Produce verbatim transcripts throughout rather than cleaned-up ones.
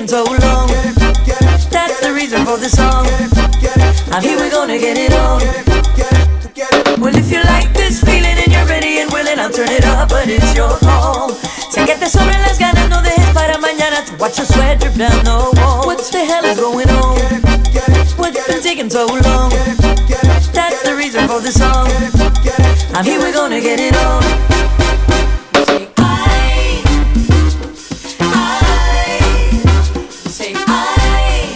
taking so long? That's the reason for the song. I'm here, we're gonna get it on. Well, if you like this feeling and you're ready and willing, I'll turn it up, but it's your call. Sé que te sobran las ganas, no dejes para mañana to watch your sweat drip down the wall. What the hell is going on? What's been taking so long? That's the reason for the song. I'm here, we're gonna get it on. Say I, I, say I,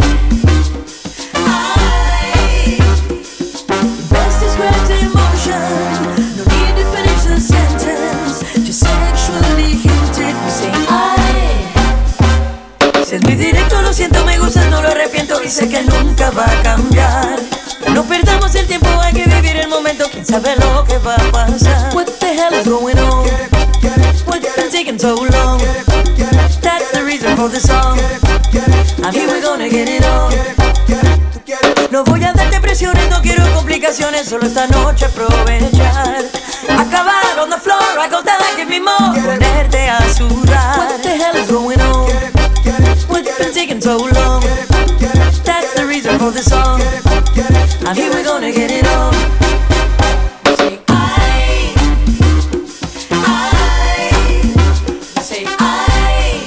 I. Best describes the emotion. No need to finish the sentence. Just sexually hinted. We say I. Si es muy directo, lo siento, me gusta, no lo arrepiento y sé que nunca va a cambiar. No perdamos el tiempo, hay que vivir el momento. Quién sabe lo que va a pasar. What the hell is going on? What's been taking so long? That's the reason for the song. I'm here, we're gonna get it on. No voy a darte presiones, no quiero complicaciones. Solo esta noche aprovechar. Acabar on the floor, I go down, give me more. Ponerte a sudar. What the hell is going on? What's been taking so long? That's the reason for the song. I'm here, we're gonna get it on. Say I, I, say I,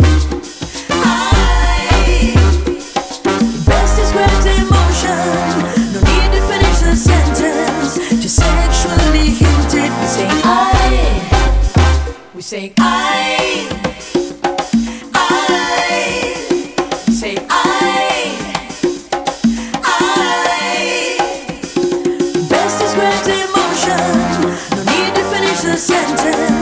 I. Best describes the emotion. No need to finish the sentence. Just sexually hinted. We say I, we say I, I, say I. Describes the emotion. No need to finish the sentence.